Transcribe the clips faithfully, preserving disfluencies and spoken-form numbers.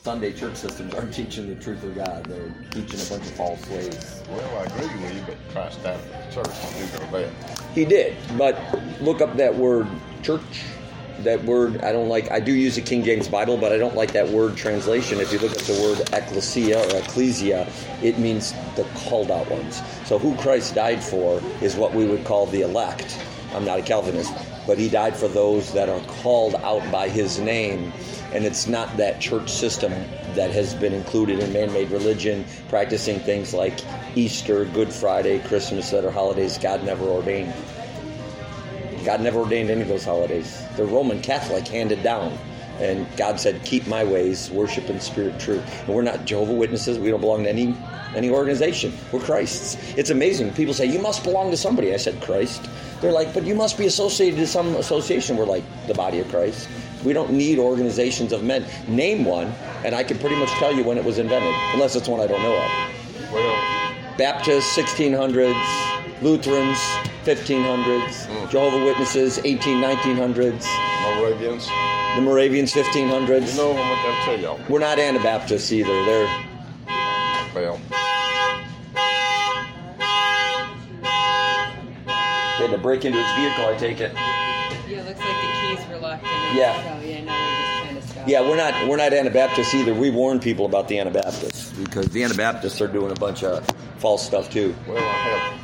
Sunday church systems aren't teaching the truth of God. They're teaching a bunch of false ways. Well, I agree with you, but Christ died for the church and you know that. He did, but look up that word church. That word, I don't like, I do use the King James Bible, but I don't like that word translation. If you look at the word ecclesia or ecclesia, it means the called out ones. So who Christ died for is what we would call the elect. I'm not a Calvinist, but he died for those that are called out by his name. And it's not that church system that has been included in man-made religion, practicing things like Easter, Good Friday, Christmas, that are holidays God never ordained. God never ordained any of those holidays. The Roman Catholic handed down. And God said, keep my ways, worship in spirit and truth. And we're not Jehovah's Witnesses. We don't belong to any any organization. We're Christ's. It's amazing. People say, you must belong to somebody. I said, Christ. They're like, but you must be associated to some association. We're like, the body of Christ. We don't need organizations of men. Name one, and I can pretty much tell you when it was invented, unless it's one I don't know of. Well, Baptists, sixteen hundreds. Lutherans, fifteen hundreds. Mm. Jehovah's Witnesses, eighteen, nineteen hundreds. Moravians. The Moravians, fifteen hundreds. You know what I'll tell y'all. We're not Anabaptists either. They're... Well. They had to break into his vehicle, I take it. Yeah, it looks like the keys were locked in. Yeah. So, yeah, now they're just trying to stop. Yeah, we're not we're not Anabaptists either. We warn people about the Anabaptists because the Anabaptists are doing a bunch of false stuff too. Well, I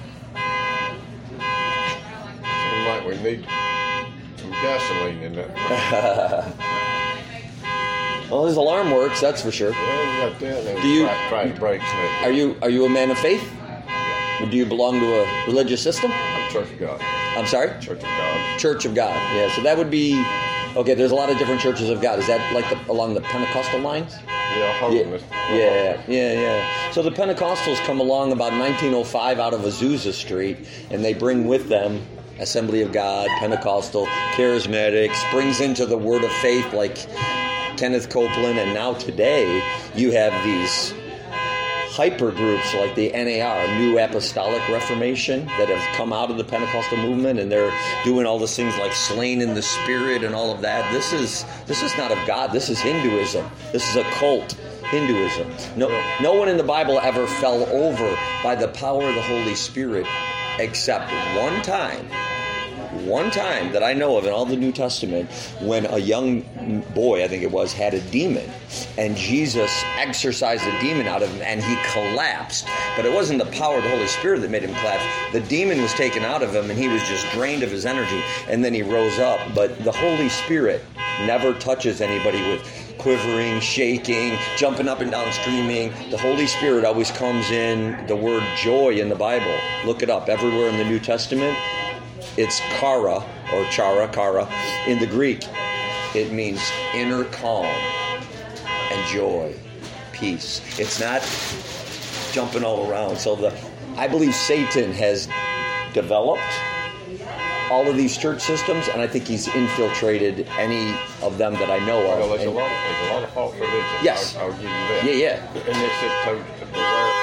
have. Seems like we need some gasoline in that. Well, his alarm works, that's for sure. Yeah, we got that. And Do you- try, try to break it. Are you are you a man of faith? Do you belong to a religious system? I'm Church of God. I'm sorry? Church of God. Church of God. Yeah, so that would be okay. There's a lot of different churches of God. Is that like the, along the Pentecostal lines? Yeah, holiness. Yeah, yeah, yeah, yeah. So the Pentecostals come along about nineteen oh five out of Azusa Street, and they bring with them Assembly of God, Pentecostal, Charismatic, springs into the Word of Faith like Kenneth Copeland, and now today you have these hyper groups like the N A R, New Apostolic Reformation, that have come out of the Pentecostal movement, and they're doing all these things like slain in the spirit and all of that. This is this is not of God. This is Hinduism. This is a cult. Hinduism. No, no one in the Bible ever fell over by the power of the Holy Spirit except one time. One time that I know of in all the New Testament, when a young boy, I think it was, had a demon, and Jesus exorcised the demon out of him, and he collapsed. But it wasn't the power of the Holy Spirit that made him collapse. The demon was taken out of him, and he was just drained of his energy, and then he rose up. But the Holy Spirit never touches anybody with quivering, shaking, jumping up and down, screaming. The Holy Spirit always comes in the word joy in the Bible. Look it up. Everywhere in the New Testament, it's kara, or chara, kara. In the Greek, it means inner calm and joy, peace. It's not jumping all around. So the, I believe Satan has developed all of these church systems, and I think he's infiltrated any of them that I know of. Well, there's, And, a lot, there's a lot of false religions. Yes. I'll, I'll give you that. yeah, yeah. And they said told you to beware.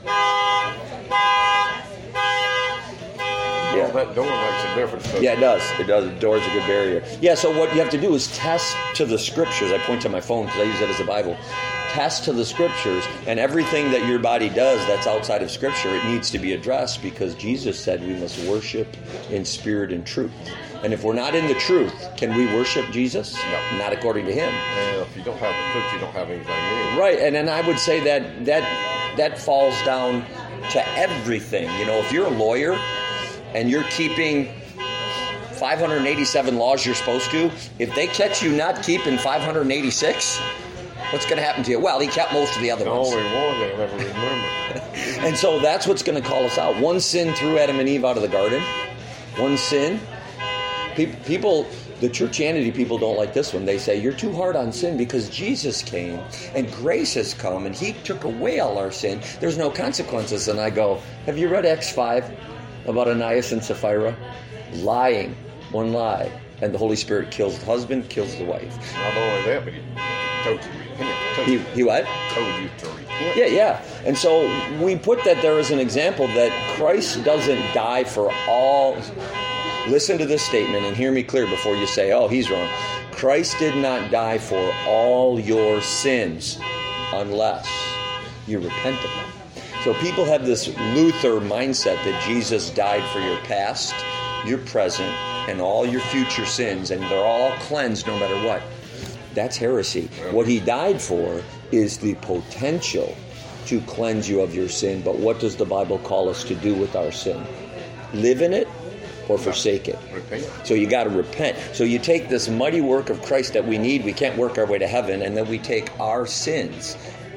Yeah. Well, that door makes a difference. doesn't Yeah, it does. It does. The door's a good barrier. Yeah, so what you have to do is test to the scriptures. I point to my phone because I use it as a Bible. Test to the scriptures, and everything that your body does that's outside of scripture, it needs to be addressed, because Jesus said we must worship in spirit and truth. And if we're not in the truth, can we worship Jesus? No. Not according to him. Well, if you don't have the truth, you don't have anything new. Right, and then I would say that that that falls down to everything. You know, if you're a lawyer and you're keeping five hundred eighty-seven laws you're supposed to, if they catch you not keeping five hundred eighty-six, what's going to happen to you? Well, he kept most of the other The ones. only one they'll ever remember. And so that's what's going to call us out. One sin threw Adam and Eve out of the garden. One sin. Pe- People, the churchianity people don't like this one. They say, you're too hard on sin because Jesus came and grace has come and he took away all our sin. There's no consequences. And I go, have you read Acts five about Ananias and Sapphira? Lying. One lie. And the Holy Spirit kills the husband, kills the wife. Not only that, but he told you to repent. Told He, you, he what? told you to repent. Yeah, yeah. And so we put that there as an example that Christ doesn't die for all. Listen to this statement and hear me clear before you say, oh, he's wrong. Christ did not die for all your sins unless you repent of them. So people have this Luther mindset that Jesus died for your past, your present, and all your future sins, and they're all cleansed no matter what. That's heresy. What he died for is the potential to cleanse you of your sin, but what does the Bible call us to do with our sin? Live in it or forsake it? Repent. So you got to repent. So you take this mighty work of Christ that we need, we can't work our way to heaven, and then we take our sins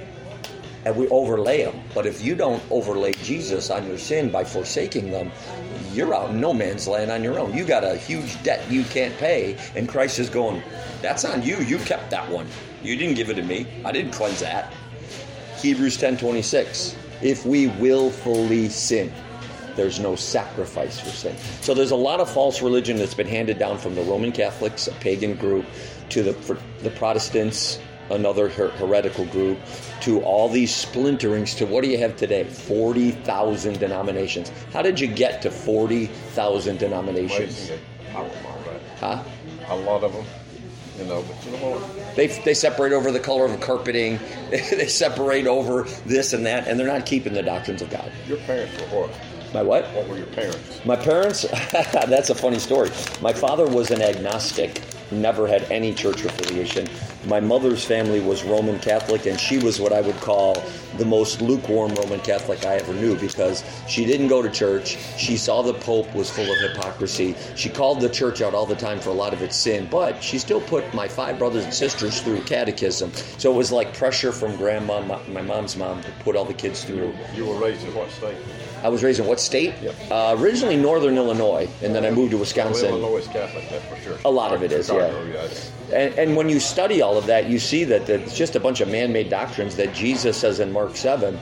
and we overlay them. But if you don't overlay Jesus on your sin by forsaking them, you're out in no man's land on your own. You got a huge debt you can't pay, and Christ is going, that's on you. You kept that one. You didn't give it to me. I didn't cleanse that. Hebrews ten twenty-six. If we willfully sin, there's no sacrifice for sin. So there's a lot of false religion that's been handed down from the Roman Catholics, a pagan group, to the the Protestants, another her- heretical group, to all these splinterings, to what do you have today? forty thousand denominations. How did you get to forty thousand denominations? Amazing that power of all that. Huh? A lot of them, you know, but you know what? They they separate over the color of the carpeting. They separate over this and that, and they're not keeping the doctrines of God. Your parents were what? My what? What were your parents? My parents, that's a funny story. My father was an agnostic, never had any church affiliation. My mother's family was Roman Catholic, and she was what I would call the most lukewarm Roman Catholic I ever knew, because she didn't go to church. She saw the Pope was full of hypocrisy. She called the church out all the time for a lot of its sin, but she still put my five brothers and sisters through catechism. So it was like pressure from grandma, my, my mom's mom, to put all the kids through. You were raised in what state? I was raised in what state? Yep. Uh, originally Northern Illinois, and then I moved to Wisconsin. Well, Illinois is Catholic, that's for sure. A lot of it is, yeah. Chicago, it's- And, and when you study all of that, you see that it's just a bunch of man-made doctrines that Jesus says in Mark seven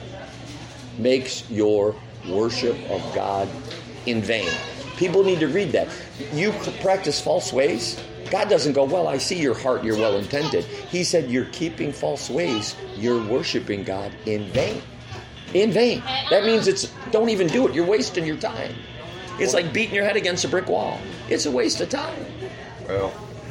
makes your worship of God in vain. People need to read that. You practice false ways. God doesn't go, well, I see your heart, you're well-intended. He said, you're keeping false ways. You're worshiping God in vain. In vain. That means it's, don't even do it. You're wasting your time. It's like beating your head against a brick wall. It's a waste of time. Well,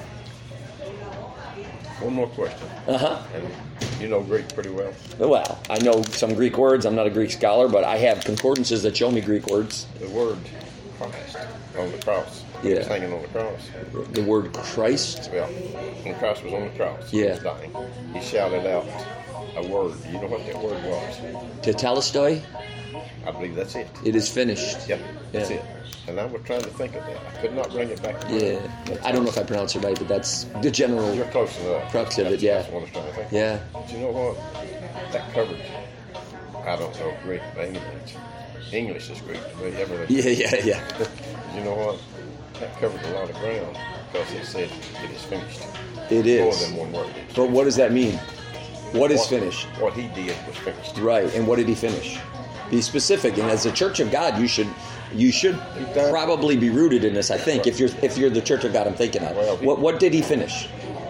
one more question. Uh-huh. And you know Greek pretty well. Well, I know some Greek words. I'm not a Greek scholar, but I have concordances that show me Greek words. The word Christ on the cross. Yeah. He was hanging on the cross. The word Christ. Well, when Christ was on the cross, he Yeah. was dying. He shouted out a word. You know what that word was? Tetelestoi. I believe that's it. It is finished. Yep, that's Yeah. it. And I was trying to think of that. I could not bring it back to mind. Yeah. I don't know if I pronounce it right, but that's the general. You're close enough. Crux of it, That's- yeah. That's what I was trying to think of. Yeah. But you know what? That covered, I don't know Greek by any means. English is Greek. But everything. Yeah, yeah, yeah. You know what? That covered a lot of ground because it said it is finished. It More is. than one word. But what does that mean? What is What- finished? What he did was finished. Right. And what did he finish? Be specific. And as a Church of God, you should you should probably be rooted in this. I think if you're if you're the Church of God, I'm thinking of. Well, he- What what did he finish?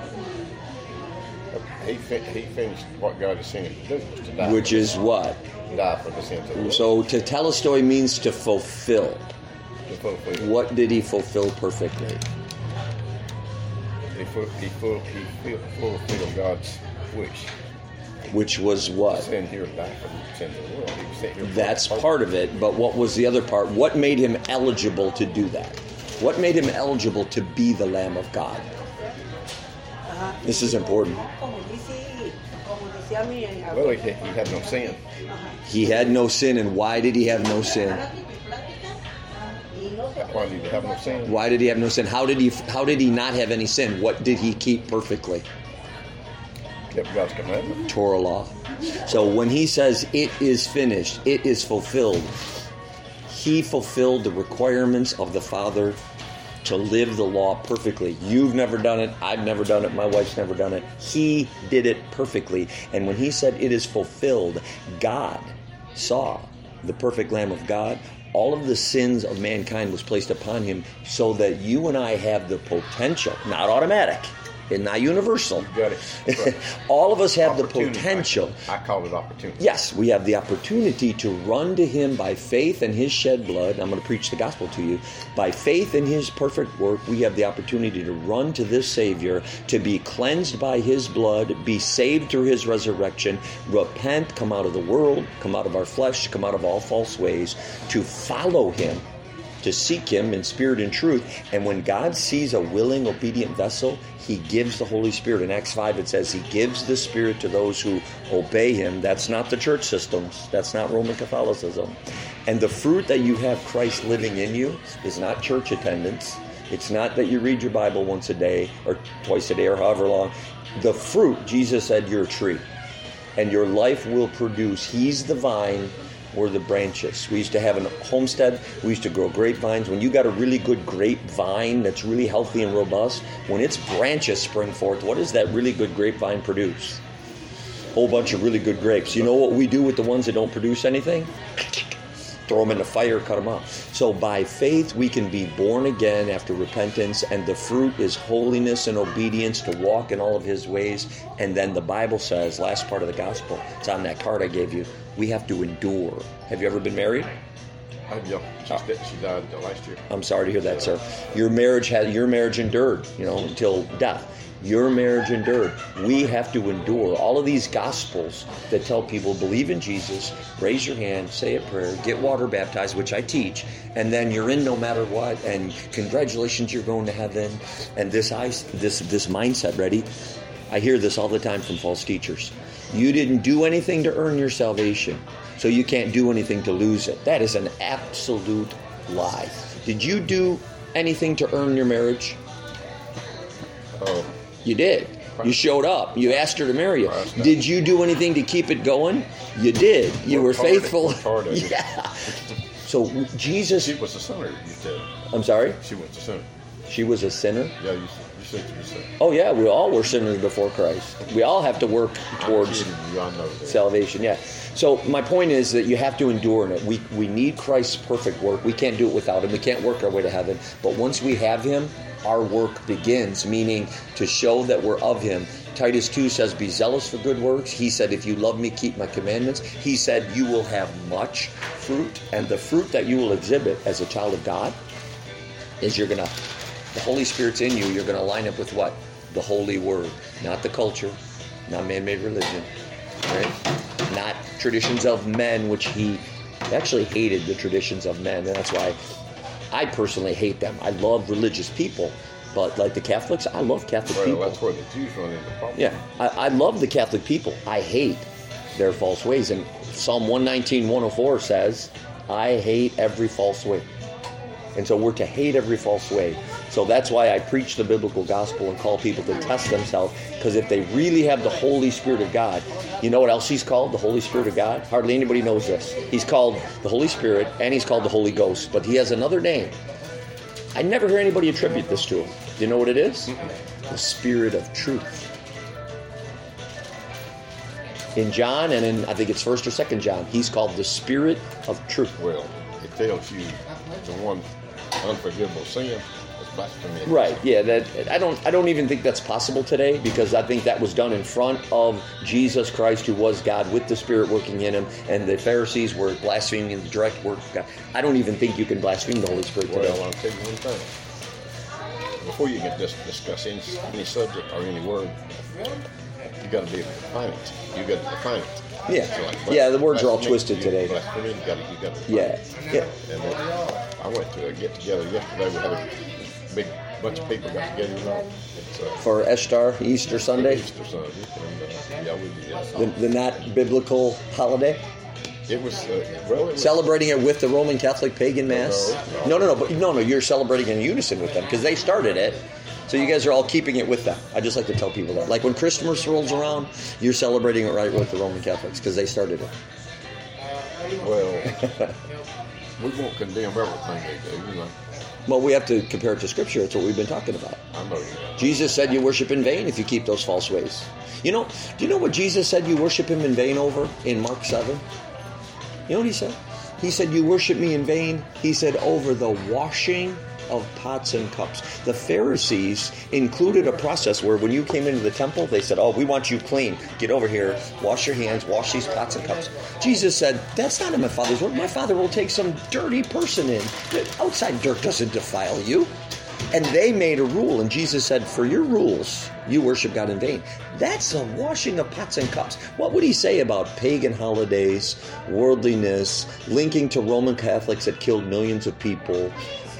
He, fin- he finished what God has sent him to do, was to die. Which is what? Die for the sins of the world. So tetelestoi means to fulfill. To fulfill. What did he fulfill perfectly? He, fu- he, fu- he fu- fulfilled God's wish. Which was what? Send here and die for the sins of the world. He was sent here for That's that part of it, but what was the other part? What made him eligible to do that? What made him eligible to be the Lamb of God? This is important. Well, he, he had no sin. He had no sin, and why did he have no sin? Why did he have no sin? Why did he have no sin? How did he how did he not have any sin? What did he keep perfectly? Kept God's commandment. Torah law. So when he says it is finished, it is fulfilled, he fulfilled the requirements of the Father to live the law perfectly. You've never done it. I've never done it. My wife's never done it. He did it perfectly. And when he said it is fulfilled, God saw the perfect Lamb of God. All of the sins of mankind was placed upon him so that you and I have the potential, not automatic, and not universal. You got it. Right. All of us have the Opportunity. potential. I, I call it opportunity. Yes, we have the opportunity to run to Him by faith in His shed blood. I'm going to preach the gospel to you. By faith in His perfect work, we have the opportunity to run to this Savior, to be cleansed by His blood, be saved through His resurrection, repent, come out of the world, come out of our flesh, come out of all false ways, to follow Him, to seek Him in spirit and truth. And when God sees a willing, obedient vessel, He gives the Holy Spirit. In Acts five, it says He gives the Spirit to those who obey Him. That's not the church systems. That's not Roman Catholicism. And the fruit that you have Christ living in you is not church attendance. It's not that you read your Bible once a day or twice a day or however long. The fruit, Jesus said, you're a tree. And your life will produce. He's the vine, we're the branches. We used to have a homestead. We used to grow grapevines. When you got a really good grapevine that's really healthy and robust, when its branches spring forth, what does that really good grapevine produce? A whole bunch of really good grapes. You know what we do with the ones that don't produce anything? Throw them in the fire, cut them off. So by faith, we can be born again after repentance, and the fruit is holiness and obedience to walk in all of His ways. And then the Bible says, last part of the gospel, it's on that card I gave you, we have to endure. Have you ever been married? I, yeah, she, she died last year. I'm sorry to hear that, sir. Your marriage had your marriage endured, you know, until death. Your marriage endured. We have to endure. All of these gospels that tell people, believe in Jesus, raise your hand, say a prayer, get water baptized, which I teach, and then you're in no matter what, and congratulations, you're going to heaven. And this this this mindset, ready? I hear this all the time from false teachers. You didn't do anything to earn your salvation, so you can't do anything to lose it. That is an absolute lie. Did you do anything to earn your marriage? Oh. You did. You showed up. You asked her to marry you. Did you do anything to keep it going? You did. You were faithful. Yeah. So Jesus... She was a sinner, you said. I'm sorry? She was a sinner. She was a sinner? Yeah, you, you said she was a sinner. Oh, yeah. We all were sinners before Christ. We all have to work towards you, I know that. salvation. Yeah. So my point is that you have to endure in it. We, we need Christ's perfect work. We can't do it without Him. We can't work our way to heaven. But once we have Him, our work begins, meaning to show that we're of Him. Titus two says, be zealous for good works. He said, if you love me, keep my commandments. He said, you will have much fruit. And the fruit that you will exhibit as a child of God is you're going to, the Holy Spirit's in you, you're going to line up with what? The Holy Word. Not the culture, not man-made religion, right? Not traditions of men, which He actually hated the traditions of men. And that's why I personally hate them. I love religious people, but like the Catholics, I love Catholic well, people. That's where the Jews run into problems. Yeah, I, I love the Catholic people. I hate their false ways. And Psalm one nineteen, one oh four says, I hate every false way. And so we're to hate every false way. So that's why I preach the biblical gospel and call people to test themselves. Because if they really have the Holy Spirit of God, you know what else He's called? The Holy Spirit of God? Hardly anybody knows this. He's called the Holy Spirit, and He's called the Holy Ghost. But He has another name. I never hear anybody attribute this to Him. Do you know what it is? The Spirit of Truth. In John, and in I think it's First or Second John, He's called the Spirit of Truth. Well, it tells you the one unforgivable sin. Right, yeah, that I don't I don't even think that's possible today, because I think that was done in front of Jesus Christ, who was God with the Spirit working in Him, and the Pharisees were blaspheming the direct work of God. I don't even think you can blaspheme the Holy Spirit today. Well, I'll tell you one thing. Before you can dis- discuss any, any subject or any word, you got to be able to define it. You got to define it. Yeah, so like, yeah. The words are all blasphemy, twisted you, today. Blasphemy, you got to, you got to define Yeah, it. yeah. And uh, I went to a get together yesterday. We had a big bunch of people got together, you know. It's, uh, For Ishtar, Easter Sunday, Easter Sunday, and uh, yeah, we did. the, the not biblical holiday. It was uh, well, it was, Celebrating it with the Roman Catholic pagan mass. No, No, no. no, no, but no, no. You're celebrating in unison with them because they started it. So you guys are all keeping it with them. I just like to tell people that. Like when Christmas rolls around, you're celebrating it right with the Roman Catholics because they started it. Well, we won't condemn everything they do, you know. Well, we have to compare it to Scripture. It's what we've been talking about. I know you know. Jesus said you worship in vain if you keep those false ways. You know, do you know what Jesus said you worship Him in vain over in Mark seven? You know what He said? He said, you worship me in vain. He said, over the washing of pots and cups. The Pharisees included a process where when you came into the temple, they said, oh, we want you clean. Get over here, wash your hands, wash these pots and cups. Jesus said, that's not in my Father's work. My Father will take some dirty person in. Outside dirt doesn't defile you. And they made a rule, and Jesus said, for your rules, you worship God in vain. That's a washing of pots and cups. What would he say about pagan holidays, worldliness, linking to Roman Catholics that killed millions of people,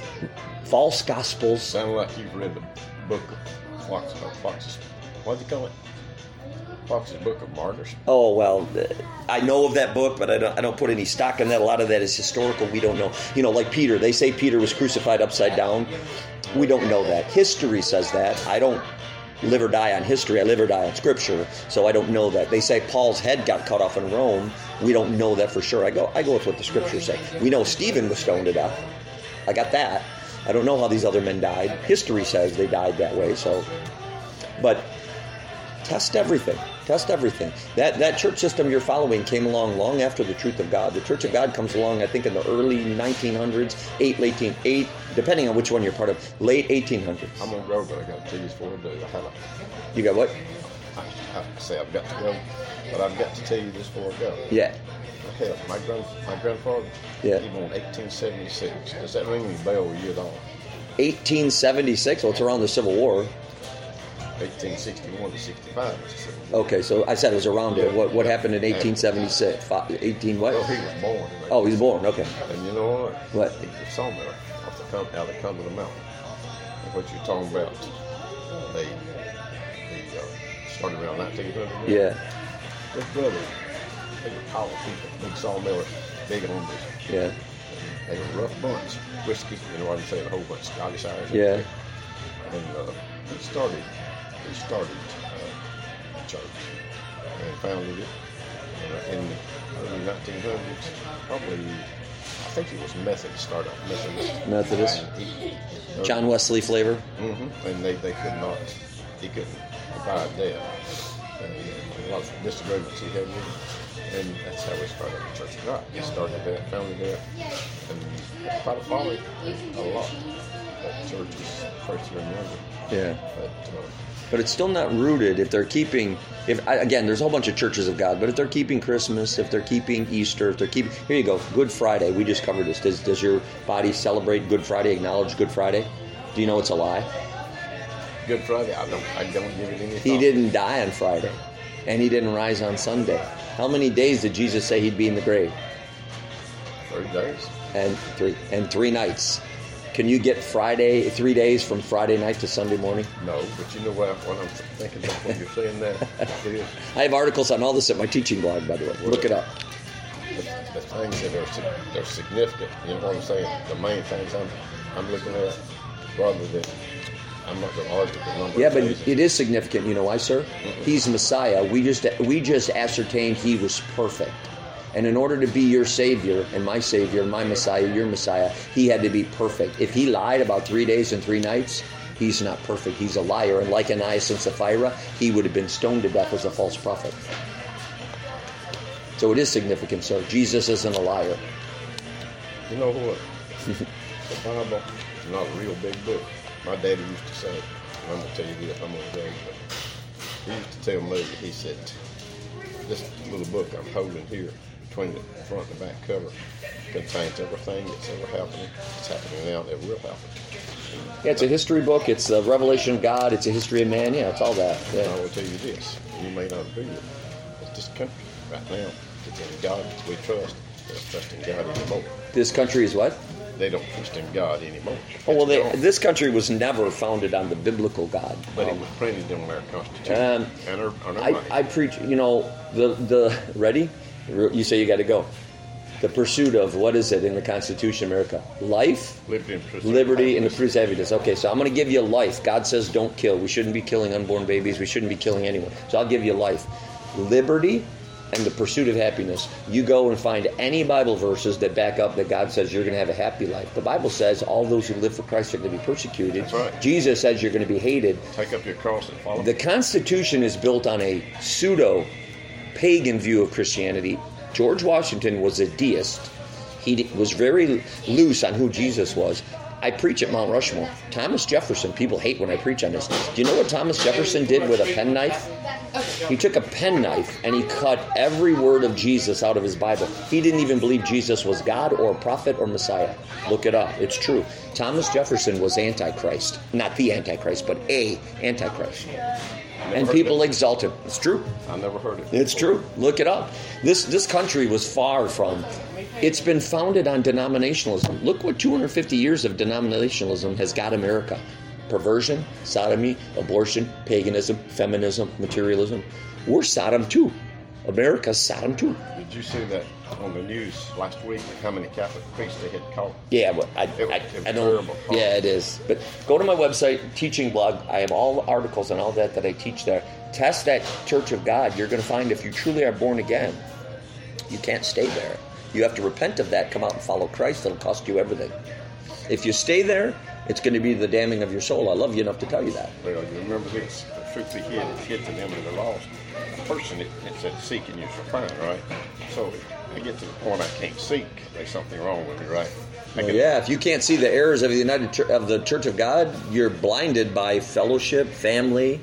false gospels? Sound like you've read the book of Fox, uh, Fox's, what do you call it? Fox's Book of Martyrs. Oh, well, I know of that book, but I don't, I don't put any stock in that. A lot of that is historical. We don't know. You know, like Peter. They say Peter was crucified upside down. We don't know that. History says that. I don't live or die on history. I live or die on Scripture, so I don't know that. They say Paul's head got cut off in Rome. We don't know that for sure. I go I go with what the Scriptures say. We know Stephen was stoned to death. I got that. I don't know how these other men died. History says they died that way, so... But test everything. Test everything. That that church system you're following came along long after the truth of God. The Church of God comes along, I think, in the early nineteen hundreds, eight, late, eight, depending on which one you're part of, late eighteen hundreds. I'm going to go, but I got to tell you before I do. I had a, You got what? I, I say I've got to go, but I've got to tell you this before I go. Yeah. Hell, my grand, my grandfather, Yeah. he born eighteen seventy-six. Does that ring any bell with you at all? eighteen seventy-six, well, it's around the Civil War. eighteen sixty-one to sixty-five. Okay, so I said it was around it. What what happened in eighteen seventy-six? eighteen what? Well, he was born. in Oh, he was born, okay. And you know what? What? He was a sawmiller off the come, out of Cumberland Mountain. And what you're talking about, they, they uh, started around nineteen hundred. Yeah, His brother, they were powerful people, big sawmillers, big homies. yeah, They were a rough bunch. Whiskey, you know what I'm saying, a whole bunch of Scottish Irish. yeah. And uh, he started, he started uh, a church and founded it uh, in the early nineteen hundreds. Probably, I think it was Methodist, started off Methodist. Methodist. And he- he- John Wesley flavor. Mm-hmm. And they, they could not, he couldn't abide that. And a lot of disagreements he had with him. And that's how we started the Church of God. He started that, founded that, and quite a following, a lot. That church is first here in London. Yeah. But, uh, But it's still not rooted if they're keeping, if I- again, there's a whole bunch of churches of God, but if they're keeping Christmas, if they're keeping Easter, if they're keeping, here you go, Good Friday, we just covered this. Does, does your body celebrate Good Friday, acknowledge Good Friday? Do you know it's a lie? Good Friday, I don't, I don't give it any thought. He didn't die on Friday, and he didn't rise on Sunday. How many days did Jesus say he'd be in the grave? Three days. And three, and three nights. Can you get Friday, three days from Friday night to Sunday morning? No, but you know what, what I'm thinking of when you're saying that is I have articles on all this at my teaching blog, by the way. Look it up. the, the things that are sig- they're significant. You know what I'm saying? The main things I'm I'm looking at, rather than I'm not going to argue the number. Yeah, of but days. it is significant. You know why, sir? He's Messiah. We just we just ascertained he was perfect. And in order to be your Savior and my Savior, my Messiah, your Messiah, he had to be perfect. If he lied about three days and three nights, he's not perfect. He's a liar. And like Ananias and Sapphira, he would have been stoned to death as a false prophet. So it is significant, sir. Jesus isn't a liar. You know what? The Bible is not a real big book. My daddy used to say, and I'm going to tell you this, I'm going to tell you, but he used to tell me, he said, this little book I'm holding here, between the front and the back cover, contains everything that's ever happening. It's happening now, and it will happen. Yeah, it's a history book. It's the revelation of God. It's a history of man. Yeah, it's all that. And I Yeah. will tell you this, you may not agree with it, but this country right now, it's in God that we trust. They don't trust in God anymore. This country is what? They don't trust in God anymore. Oh, well, they, It's gone. this country was never founded on the biblical God. But it Um, was printed in our Constitution. Um, and our, our I, money. I preach, you know, the, the, ready? You say you got to go. The pursuit of, what is it in the Constitution of America? Life, Liberty and pursuit of liberty, and the happiness. pursuit of happiness. Okay, so I'm going to give you life. God says don't kill. We shouldn't be killing unborn babies. We shouldn't be killing anyone. So I'll give you life. Liberty and the pursuit of happiness. You go and find any Bible verses that back up that God says you're going to have a happy life. The Bible says all those who live for Christ are going to be persecuted. That's right. Jesus says you're going to be hated. Take up your cross and follow. The Constitution is built on a pseudo-pagan view of Christianity. George Washington was a deist. He was very loose on who Jesus was. I preach at Mount Rushmore. Thomas Jefferson, people hate when I preach on this. Do you know what Thomas Jefferson did with a penknife? He took a penknife and he cut every word of Jesus out of his Bible. He didn't even believe Jesus was God or a prophet or Messiah. Look it up. It's true. Thomas Jefferson was Antichrist. Not the Antichrist, but a Antichrist. And people exalt him. It's true. I never heard it. It's true. Look it up. This this country was far from. It's been founded on denominationalism. Look what two hundred fifty years of denominationalism has got America. Perversion, sodomy, abortion, paganism, feminism, materialism. We're Sodom too. America's Sodom too. Did you see that on the news last week? How many Catholic priests they had caught? Yeah, but I, It was- I, it was I don't. terrible. Yeah, it is. But go to my website, teaching blog. I have all the articles and all that that I teach there. Test that Church of God. You're going to find if you truly are born again, you can't stay there. You have to repent of that, come out and follow Christ. It'll cost you everything. If you stay there, it's going to be the damning of your soul. I love you enough to tell you that. Well, you remember this. The truth be hid is hid to them that are lost. Person, it, it said, seek and you shall find, right? So I get to the point I can't seek. There's something wrong with me, right? I Well, can- yeah, if you can't see the errors of the United Church, of the Church of God, you're blinded by fellowship, family,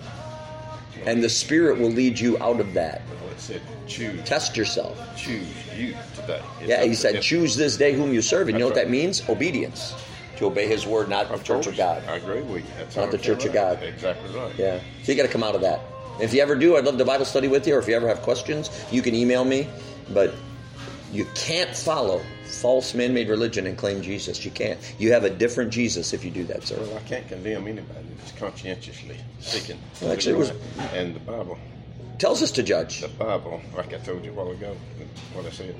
and the Spirit will lead you out of that. Well, it said, choose. Test yourself. Choose you today. It's Yeah, up he to said, them. choose this day whom you serve. And you know what That's that means? Obedience. To obey his word, not the Of Church course. of God. I agree with you. That's Not one the hundred percent Church of right. God. Exactly right. Yeah. So you got to come out of that. If you ever do, I'd love to Bible study with you, or if you ever have questions, you can email me. But you can't follow false man-made religion and claim Jesus. You can't. You have a different Jesus if you do that, sir. Well, I can't condemn anybody that's conscientiously seeking. Well, actually, it was- And the Bible, Tells us to judge. the Bible, like I told you a while ago, what I said,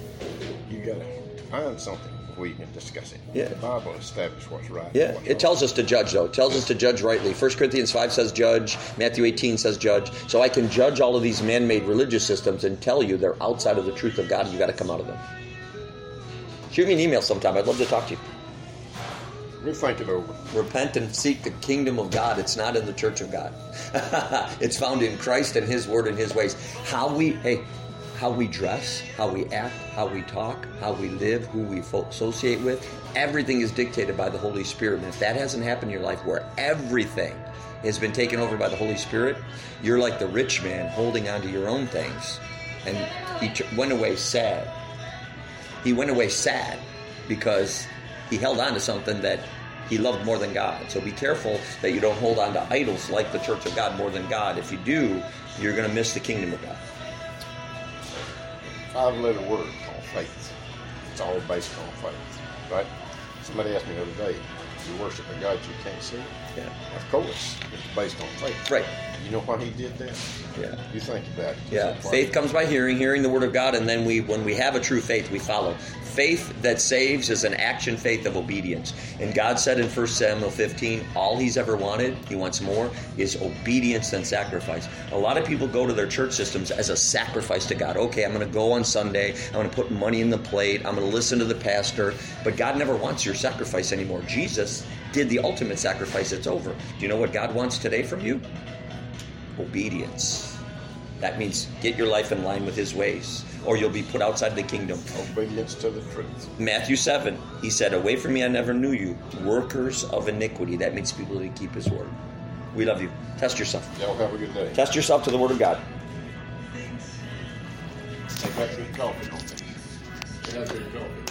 you got to find something before you can discuss it. Yeah. The Bible establishes what's right. Yeah, and what's it wrong. tells us to judge, though. It tells us to judge rightly. First Corinthians five says judge. Matthew eighteen says judge. So I can judge all of these man-made religious systems and tell you they're outside of the truth of God, and you got to come out of them. Shoot me an email sometime. I'd love to talk to you. We'll think it over. Repent and seek the kingdom of God. It's not in the Church of God. It's found in Christ and His Word and His ways. How we, hey, how we dress, how we act, how we talk, how we live, who we fo- associate with, everything is dictated by the Holy Spirit. And if that hasn't happened in your life, where everything has been taken over by the Holy Spirit, you're like the rich man holding on to your own things. And he t- went away sad. He went away sad because he held on to something that he loved more than God. So be careful that you don't hold on to idols like the Church of God more than God. If you do, you're going to miss the kingdom of God. Five-letter word on faith. It's all based on faith, right? Somebody asked me the other day, you worship a God you can't see? Yeah. Of course, it's based on faith. Right. You know why he did that? Yeah. You think about it. Yeah. Faith comes by hearing, hearing the word of God, and then we, when we have a true faith, we follow. Faith that saves is an action faith of obedience. And God said in First Samuel fifteen, all He's ever wanted, He wants more, is obedience than sacrifice. A lot of people go to their church systems as a sacrifice to God. Okay, I'm going to go on Sunday. I'm going to put money in the plate. I'm going to listen to the pastor. But God never wants your sacrifice anymore. Jesus did the ultimate sacrifice. It's over. Do you know what God wants today from you? Obedience. That means get your life in line with His ways, or you'll be put outside the kingdom. Obedience to the truth. Matthew seven, He said, away from me, I never knew you. Workers of iniquity. That means people who keep His word. We love you. Test yourself. Y'all have a good day. Test yourself to the word of God. Take back your coffee. Take out your coffee.